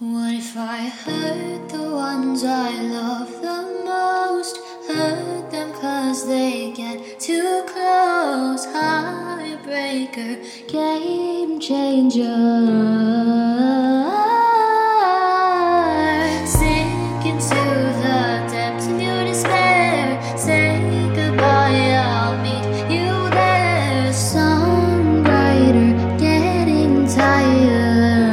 What if I hurt the ones I love the most? Hurt them cause they get too close. Heartbreaker, game changer. Sink into the depths of your despair. Say goodbye, I'll meet you there. Sun brighter, getting tired.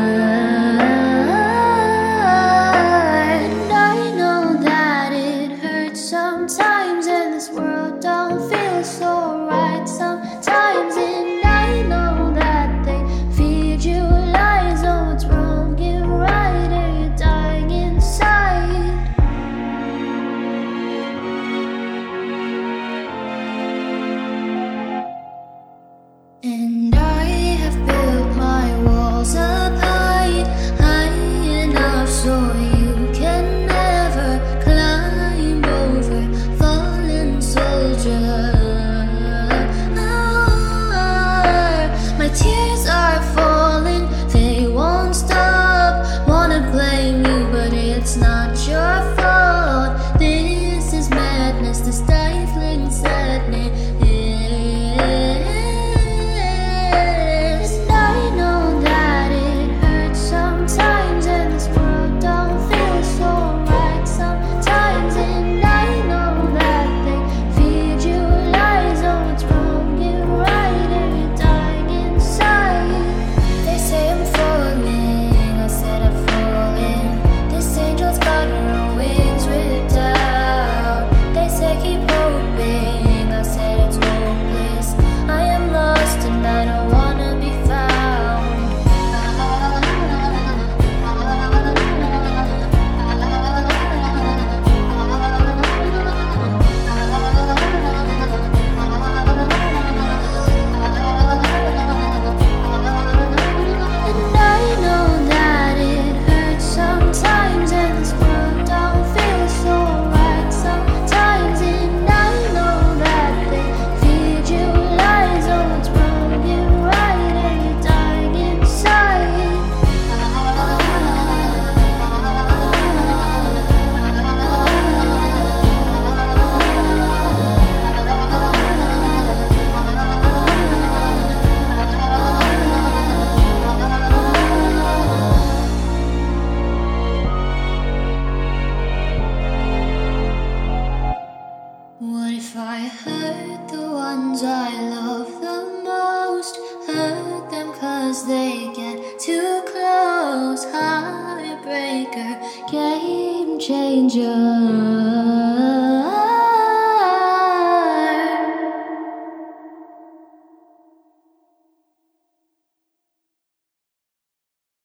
Sometimes in this world don't feel so right. Sometimes and I know that they feed you lies. Oh, it's wrong, get right, or you're dying inside. And I have built my walls up high, high enough so you can never climb over. My tears are falling, they won't stop. Wanna blame you, but it's not your fault. This is madness, the stifling sadness. And I know that it hurts sometimes, and this world don't feel so right sometimes. And I know that they feed you lies. Oh, it's wrong, get right, or you're dying inside. They say I'm falling, I said I'm falling. This angel's got her wings ripped out. They say keep hoping, I said it's hopeless. I am lost and I don't wanna be found. And I know that it hurts sometimes, and this world don't feel so right sometimes. And I know that they feed you lies. Oh, it's wrong, get right, or you're dying inside. What if I hurt the ones I love the most? Hurt them cause they get too close. Heartbreaker, game changer.